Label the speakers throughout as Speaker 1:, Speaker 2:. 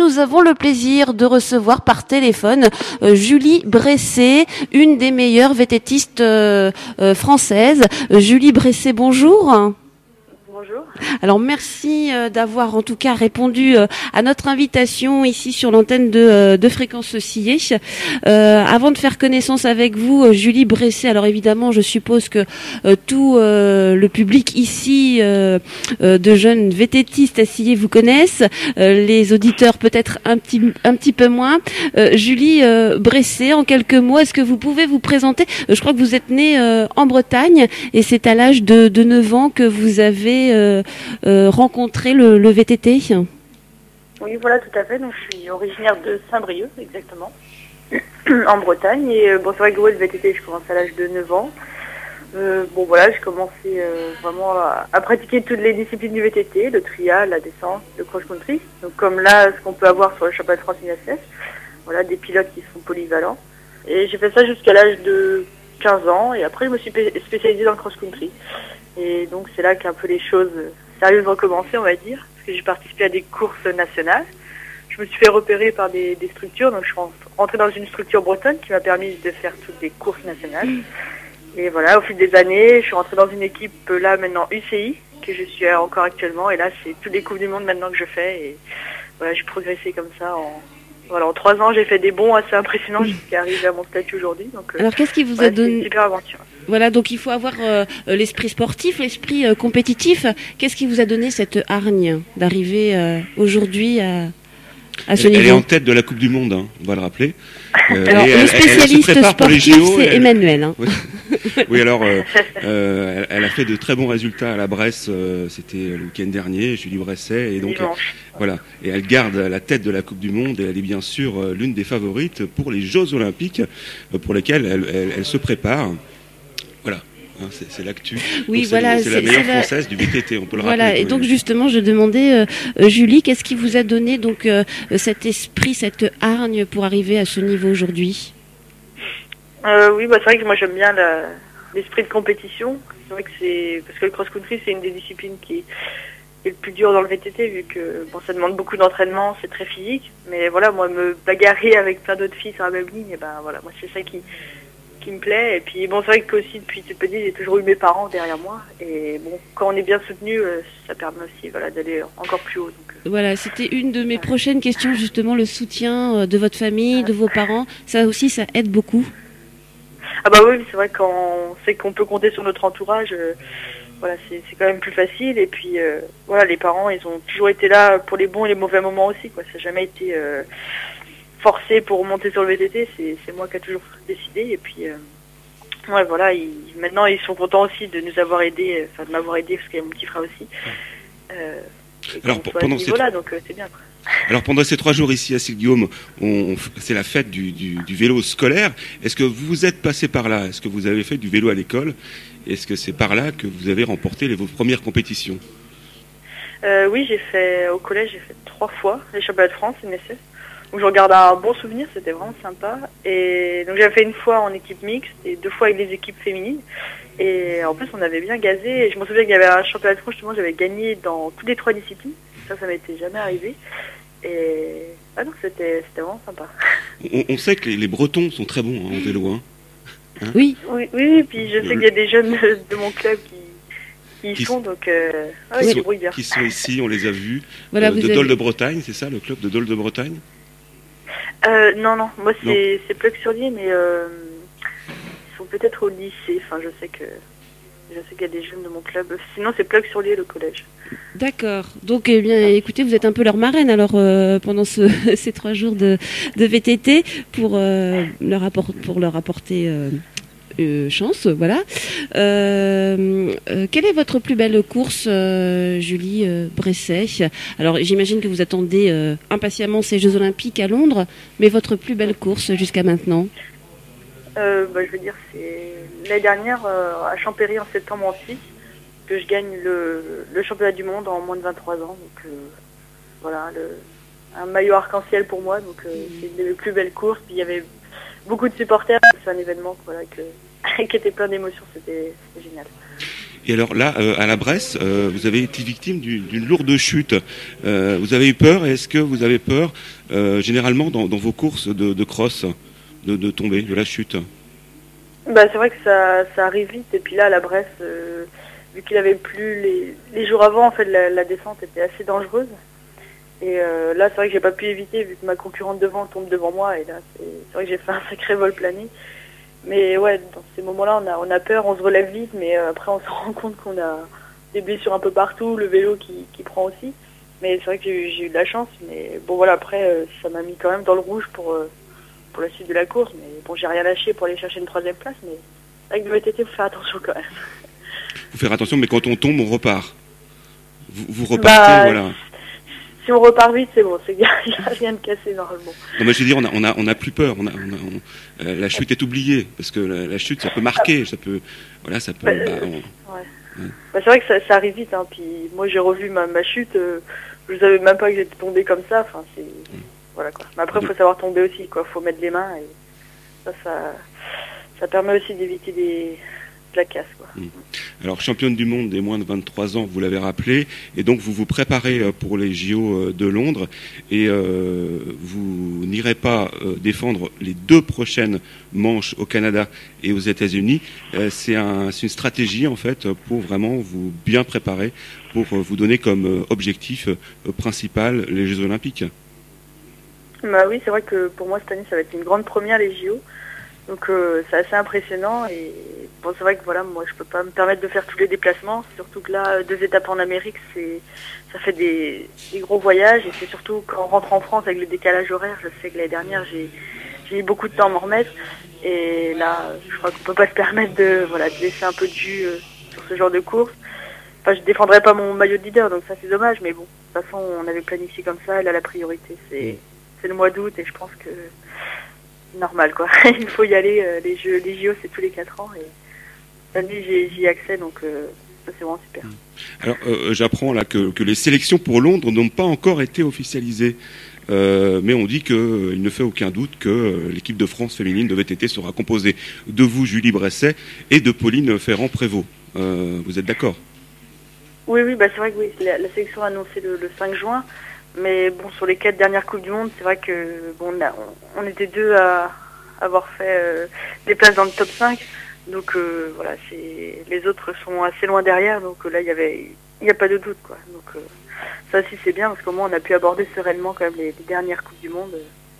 Speaker 1: nous avons le plaisir de recevoir par téléphone Julie Bresset, une des meilleures vététistes françaises. Julie Bresset, bonjour.
Speaker 2: Bonjour.
Speaker 1: Alors merci d'avoir en tout cas répondu à notre invitation ici sur l'antenne de Fréquence Oscillée. Avant de faire connaissance avec vous, Julie Bresset, alors évidemment je suppose que tout le public ici de jeunes vététistes assillés vous connaissent, les auditeurs peut-être un petit peu moins. Julie Bresset, en quelques mots, est-ce que vous pouvez vous présenter? Je crois que vous êtes née en Bretagne et c'est à l'âge de 9 ans que vous avez rencontrer le VTT.
Speaker 2: Oui, voilà, tout à fait. Donc, je suis originaire de Saint-Brieuc, exactement, en Bretagne. Et bon, c'est vrai que le VTT, je commence à l'âge de 9 ans. Bon, voilà, j'ai commencé vraiment à pratiquer toutes les disciplines du VTT, le trial, la descente, le cross-country. Donc, comme là, ce qu'on peut avoir sur le championnat de France INSS. Voilà, des pilotes qui sont polyvalents. Et j'ai fait ça jusqu'à l'âge de 15 ans. Et après, je me suis spécialisée dans le cross-country. Et donc c'est là qu'un peu les choses sérieuses ont commencé, on va dire, parce que j'ai participé à des courses nationales. Je me suis fait repérer par des structures, donc je suis rentrée dans une structure bretonne qui m'a permis de faire toutes les courses nationales. Et voilà, au fil des années, je suis rentrée dans une équipe là maintenant UCI, que je suis encore actuellement, et là c'est toutes les Coupes du Monde maintenant que je fais, et voilà, j'ai progressé comme ça en 3 ans, j'ai fait des bonds assez impressionnants jusqu'à arriver à mon statut aujourd'hui. Donc,
Speaker 1: alors, qu'est-ce qui vous a donné
Speaker 2: une super aventure.
Speaker 1: Voilà, donc il faut avoir l'esprit sportif, l'esprit compétitif. Qu'est-ce qui vous a donné cette hargne d'arriver aujourd'hui à ce niveau?
Speaker 3: Elle est en tête de la Coupe du Monde, hein, on va le rappeler.
Speaker 1: Alors, le spécialiste sportif, c'est Emmanuel. Hein.
Speaker 3: Oui, alors, elle a fait de très bons résultats à la Bresse, c'était le week-end dernier, Julie Bresset, et donc, voilà. Et elle garde la tête de la Coupe du Monde, et elle est bien sûr l'une des favorites pour les Jeux Olympiques, pour lesquels elle se prépare. Voilà. C'est l'actu.
Speaker 1: Oui,
Speaker 3: donc
Speaker 1: voilà,
Speaker 3: c'est la meilleure française du VTT, on peut le rappeler.
Speaker 1: Voilà, et donc justement, je demandais, Julie, qu'est-ce qui vous a donné donc cet esprit, cette hargne pour arriver à ce niveau aujourd'hui?
Speaker 2: Oui, c'est vrai que moi j'aime bien l'esprit de compétition. C'est vrai que parce que le cross-country c'est une des disciplines qui est le plus dur dans le VTT vu que ça demande beaucoup d'entraînement, c'est très physique. Mais voilà, moi me bagarrer avec plein d'autres filles sur la même ligne, et voilà, moi c'est ça qui me plaît. Et puis c'est vrai que aussi depuis toute petite j'ai toujours eu mes parents derrière moi, et quand on est bien soutenu, ça permet aussi d'aller encore plus haut. Donc,
Speaker 1: voilà, c'était une de mes prochaines questions, justement, le soutien de votre famille, de vos parents, ça aussi ça aide beaucoup.
Speaker 2: Ah oui, c'est vrai qu'on sait qu'on peut compter sur notre entourage, c'est quand même plus facile. Et puis les parents ils ont toujours été là pour les bons et les mauvais moments aussi, quoi. Ça n'a jamais été forcé pour monter sur le VTT, c'est moi qui ai toujours décidé. Et puis maintenant ils sont contents aussi de nous avoir aidés, de m'avoir aidé parce qu'il y a mon petit frère aussi.
Speaker 3: Alors pendant
Speaker 2: donc c'est bien, quoi.
Speaker 3: Alors pendant ces 3 jours ici à Sille-Guillaume, c'est la fête du vélo scolaire. Est-ce que vous êtes passé par là? Est-ce que vous avez fait du vélo à l'école? Est-ce que c'est par là que vous avez remporté vos premières compétitions?
Speaker 2: Oui, au collège, j'ai fait 3 fois les championnats de France INSS. Donc je regarde un bon souvenir, c'était vraiment sympa. Et donc j'avais fait une fois en équipe mixte et 2 fois avec les équipes féminines. Et en plus on avait bien gazé. Et je me souviens qu'il y avait un championnat de France, justement, j'avais gagné dans toutes les 3 disciplines. Ça m'était jamais arrivé. Et donc c'était vraiment sympa.
Speaker 3: On sait que les Bretons sont très bons en vélo. Hein.
Speaker 1: Oui.
Speaker 2: Oui, puis je sais qu'il y a des jeunes de mon club qui y sont, donc ils débrouillent bien.
Speaker 3: Qui sont ici, on les a vus.
Speaker 1: Voilà,
Speaker 3: Dole de Bretagne, c'est ça, le club de Dole de Bretagne?
Speaker 2: Non, moi c'est Pleuc-sur-Lier, mais ils sont peut-être au lycée. Enfin, je sais qu'il y a des jeunes de mon club. Sinon, c'est Pleuc-sur-Lier, le collège.
Speaker 1: D'accord. Donc, écoutez, vous êtes un peu leur marraine alors pendant ces 3 jours de VTT pour leur apporter chance, voilà. Quelle est votre plus belle course, Julie Bresset? Alors, j'imagine que vous attendez impatiemment ces Jeux Olympiques à Londres, mais votre plus belle course jusqu'à maintenant?
Speaker 2: Je veux dire, c'est l'année dernière à Champéry en septembre en Suisse que je gagne le championnat du monde en moins de 23 ans. Donc un maillot arc-en-ciel pour moi. Donc c'est une des plus belles courses. Puis il y avait beaucoup de supporters. C'est un événement qui était plein d'émotions. C'était génial.
Speaker 3: Et alors là, à la Bresse, vous avez été victime d'une lourde chute. Vous avez eu peur? Est-ce que vous avez peur généralement dans vos courses de cross de tomber, de la chute?
Speaker 2: Bah, c'est vrai que ça arrive vite. Et puis là, à la Bresse, vu qu'il avait plu les jours avant, en fait, la descente était assez dangereuse. Et là, c'est vrai que j'ai pas pu éviter vu que ma concurrente devant tombe devant moi. Et là, c'est vrai que j'ai fait un sacré vol plané. Mais ouais, dans ces moments-là, on a peur, on se relève vite, mais après on se rend compte qu'on a des blessures un peu partout, le vélo qui prend aussi. Mais c'est vrai que j'ai eu de la chance, mais bon voilà, après ça m'a mis quand même dans le rouge pour la suite de la course. Mais bon, j'ai rien lâché pour aller chercher une 3e place, mais avec le VTT, il faut faire attention quand même.
Speaker 3: Faut faire attention, mais quand on tombe, on repart. Vous repartez, voilà.
Speaker 2: Si on repart vite, c'est bon, il n'y a rien de cassé normalement.
Speaker 3: Non, mais je veux dire, on a plus peur. La chute est oubliée parce que la chute, ça peut marquer, ça peut, voilà, ça peut.
Speaker 2: Ouais. Bah, c'est vrai que ça arrive vite. Hein. Puis moi, j'ai revu ma chute. Je savais même pas que j'étais tombée comme ça. Enfin, c'est voilà quoi. Mais après, il faut savoir tomber aussi, quoi. Faut mettre les mains et ça permet aussi d'éviter de la casse, quoi.
Speaker 3: Alors, championne du monde des moins de 23 ans, vous l'avez rappelé, et donc vous vous préparez pour les JO de Londres, et vous n'irez pas défendre les 2 prochaines manches au Canada et aux États-Unis. C'est une stratégie en fait pour vraiment vous bien préparer, pour vous donner comme objectif principal les Jeux Olympiques.
Speaker 2: Bah oui, c'est vrai que pour moi cette année ça va être une grande première les JO. Donc c'est assez impressionnant et bon c'est vrai que voilà moi je peux pas me permettre de faire tous les déplacements, surtout que là 2 étapes en Amérique ça fait des gros voyages et c'est surtout quand on rentre en France avec le décalage horaire, je sais que l'année dernière j'ai mis beaucoup de temps à m'en remettre et là je crois qu'on peut pas se permettre de laisser un peu de jus sur ce genre de course. Enfin je défendrai pas mon maillot de leader donc ça c'est dommage mais bon de toute façon on avait planifié comme ça et là la priorité c'est le mois d'août et je pense que normal quoi. Il faut y aller, les JO c'est tous les 4 ans et cette année j'y ai accès donc ça c'est vraiment super.
Speaker 3: Alors j'apprends là que les sélections pour Londres n'ont pas encore été officialisées, mais on dit qu'il ne fait aucun doute que l'équipe de France féminine de VTT sera composée de vous Julie Bresset et de Pauline Ferrand-Prévot. Vous êtes d'accord?
Speaker 2: Oui, bah c'est vrai que oui, la sélection a annoncé le 5 juin. Mais bon, sur les 4 dernières Coupes du Monde, c'est vrai que bon, on était 2 à avoir fait des places dans le top 5. Donc voilà, les autres sont assez loin derrière. Donc là, il n'y a pas de doute, quoi. Donc ça aussi c'est bien parce qu'au moins on a pu aborder sereinement quand même les dernières Coupes du Monde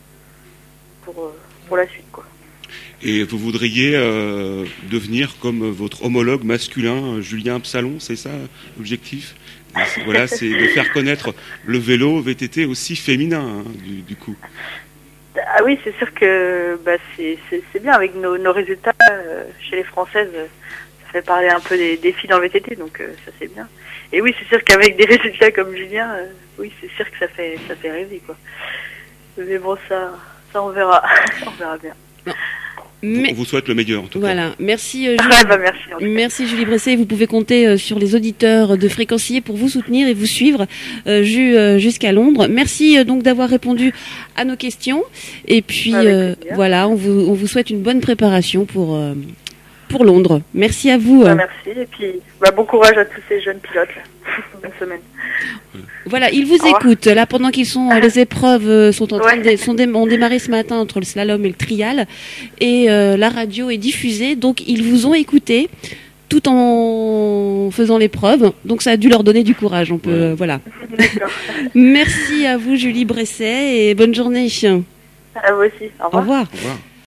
Speaker 2: pour la suite, quoi.
Speaker 3: Et vous voudriez devenir comme votre homologue masculin, Julien Absalon, c'est ça l'objectif? Voilà, c'est de faire connaître le vélo VTT aussi féminin, hein, du coup.
Speaker 2: Ah oui, c'est sûr que c'est bien avec nos résultats chez les Françaises. Ça fait parler un peu des filles dans le VTT, donc ça c'est bien. Et oui, c'est sûr qu'avec des résultats comme Julien, oui, c'est sûr que ça fait rêver, quoi. Mais bon, ça on verra, on verra bien.
Speaker 1: Non.
Speaker 3: On vous souhaite le meilleur en tout cas.
Speaker 1: Voilà, merci Julie.
Speaker 2: Merci
Speaker 1: Julie Bresset. Vous pouvez compter sur les auditeurs de Fréquencier pour vous soutenir et vous suivre jusqu'à Londres. Merci donc d'avoir répondu à nos questions. Et puis voilà, on vous souhaite une bonne préparation pour Londres. Merci à vous.
Speaker 2: Merci et puis bon courage à tous ces jeunes pilotes. Bonne semaine.
Speaker 1: Voilà, ils vous écoutent. Là, pendant qu'ils sont, les épreuves ont démarré ce matin entre le slalom et le trial, et la radio est diffusée. Donc, ils vous ont écouté tout en faisant l'épreuve. Donc, ça a dû leur donner du courage. On peut, voilà. Merci à vous, Julie Bresset, et bonne journée.
Speaker 2: À vous aussi. Au revoir.
Speaker 3: Au revoir.